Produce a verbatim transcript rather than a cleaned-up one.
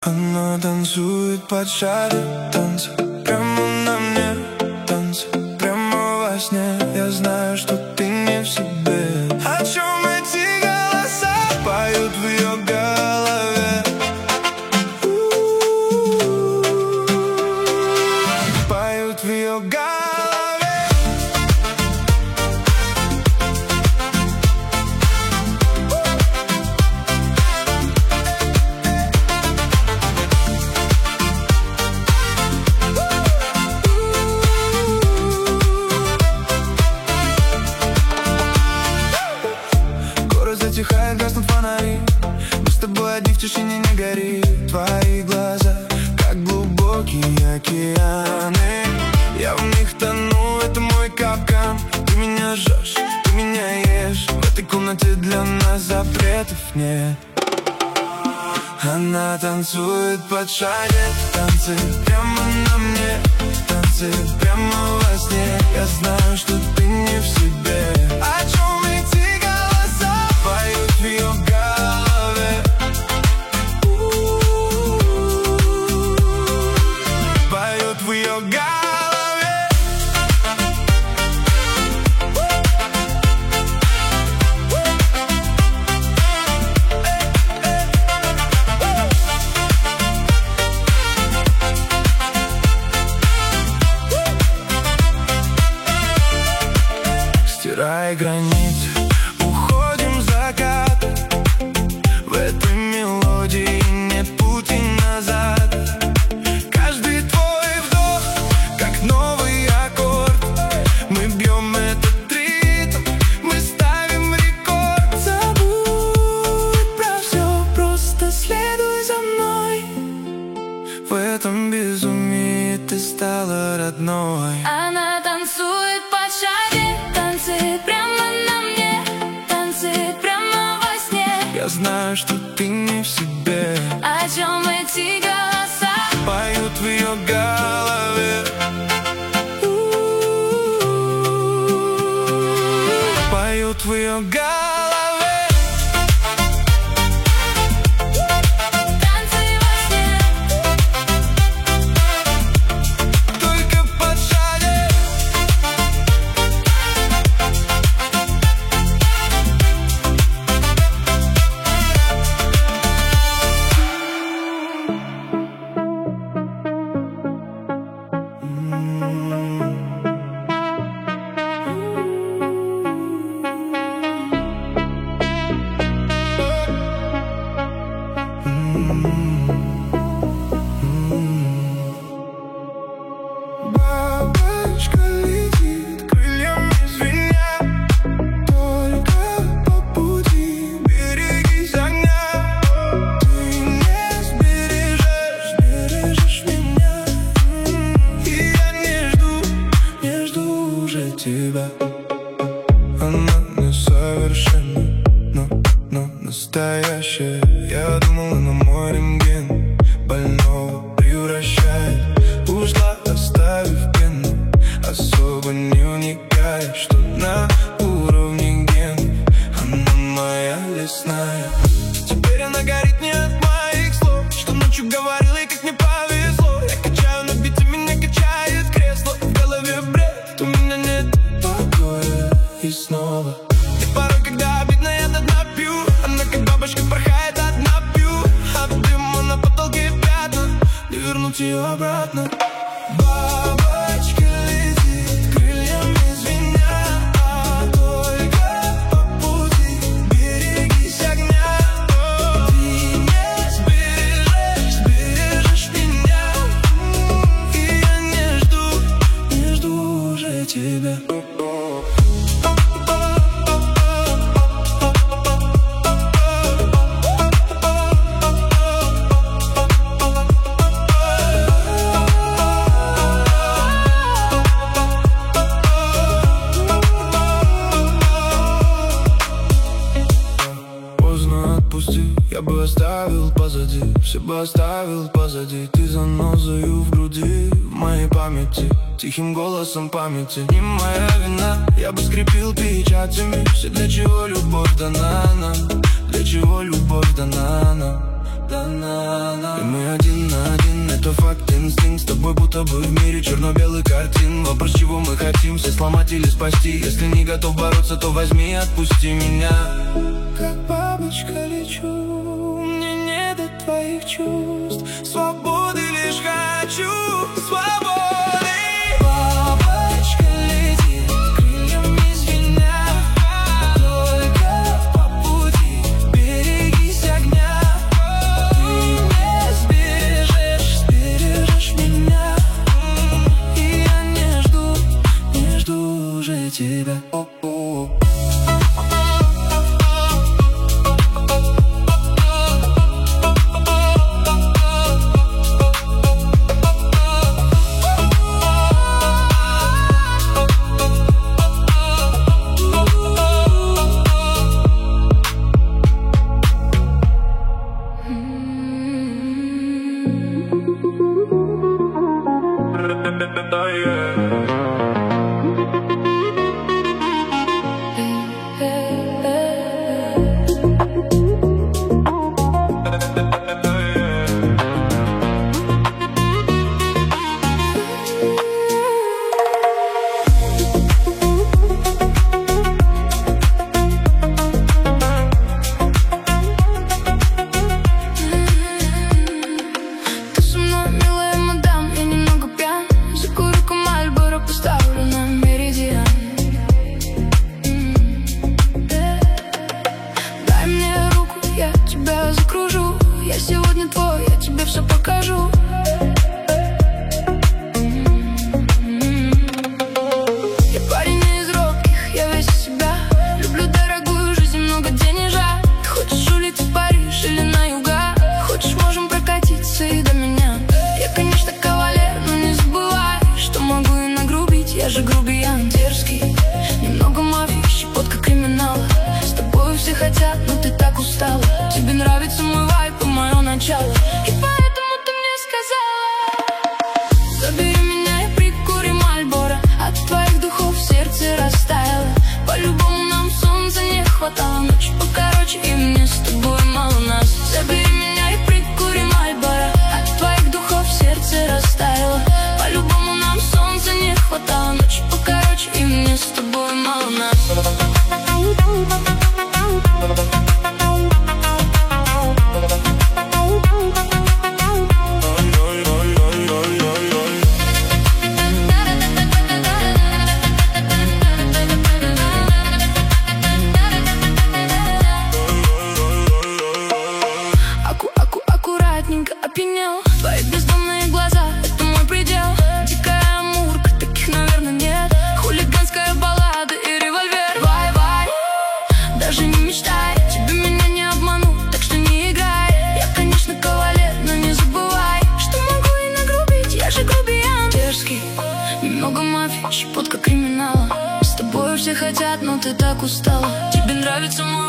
Она танцует под шаре, танцы прямо на мне, танцы прямо во сне. Я знаю, что ты не в себе. О чем эти голоса поют в ее голове? Поют в ее голове. Затихает, гаснут фонари. Мы с тобой одни в тишине, не горит. Твои глаза, как глубокие океаны. Я в них тону, это мой капкан. Ты меня жжешь, ты меня ешь. В этой комнате для нас запретов нет. Она танцует под шаре, танцы прямо на мне, танцы прямо во сне. Я знаю, что ты не в себе. О чем эти поют в ее голове? Поют в ее голове. Стирай границы, уходим в закат. В этой мелодии нет пути назад. Каждый твой вдох, как новый аккорд. Мы бьем этот ритм, мы ставим рекорд. Забудь про все, просто следуй за мной. В этом безумии ты стала родной. Она танцует под шаре, танцы прямо на мне, танцы прямо во сне. Я знаю, что ты не в себе. О чем эти голоса поют в ее голове? Поют в ее голове. Бабочка летит, крыльями звеня. Только по пути берегись огня. Ты не сбережешь, бережешь меня. И я не жду, не жду уже тебя. Она несовершенна, но, но настоящая. Я думал, она мой рентген, больного превращает. Ушла, оставив пену, особо не уникая, что на уровне ген. Она моя лесная. Теперь она горит не от моих слов, что ночью говорила и как мне повезло. Я качаю на бите, меня качает кресло. В голове бред, у меня нет покоя. И снова и порой, когда обидно, я до дна пью. Она как бабочка порхает, одна пью. От дыма на потолке пятна, не вернуть ее обратно. Бабочка летит, крыльями звеня. А только по пути берегись огня. Ты не сбережешь, сбережешь меня. И я не жду, не жду уже тебя. Я бы оставил позади, все бы оставил позади. Ты занозою в груди, в моей памяти, тихим голосом памяти. Не моя вина, я бы скрепил печатями. Все, для чего любовь дана нам, для чего любовь дана нам. И мы один на один, это факт, инстинкт. С тобой будто бы в мире черно-белый картин. Вопрос, чего мы хотим, все сломать или спасти. Если не готов бороться, то возьми и отпусти меня. Как бабочка лечу, мне не до твоих чувств. Свободы лишь хочу, свободы. Бабочка летит, крыльями звеня, только по пути берегись огня. Ты не сбережешь, сбережешь меня. И я не жду, не жду уже тебя. О-о-о. Я сегодня твой, я тебе все покажу. Я парень из робких, я весь из себя. Люблю дорогую жизнь, много денежа. Ты хочешь улететь в Париж или на юга? Хочешь, можем прокатиться и до меня. Я, конечно, кавалер, но не забывай, что могу и нагрубить. Я же грубиян, дерзкий, немного мафии, щепотка криминала. С тобой все хотят, но ты так устала. Тебе нравится мой вайб и мое начало. И поэтому ты мне сказала: забери меня и прикурим Мальборо. От твоих духов сердце растаяло. По-любому нам солнца не хватало. Ночь покороче, и мне с тобой мало нас. Забери меня и прикурим Мальборо. От твоих духов сердце растаяло. По-любому нам солнца не хватало. Ночь покороче, и мне с тобой мало нас. Опьянел, твои бездомные глаза — это мой предел. Дикая амурка, таких, наверное, нет. Хулиганская баллада и револьвер. Вай-вай, даже не мечтай, тебе меня не обманут, так что не играй. Я, конечно, кавалер, но не забывай, что могу и нагрубить, я же грубиян. Дерзкий, немного мафии, щепотка криминала. С тобой все хотят, но ты так устала. Тебе нравится мой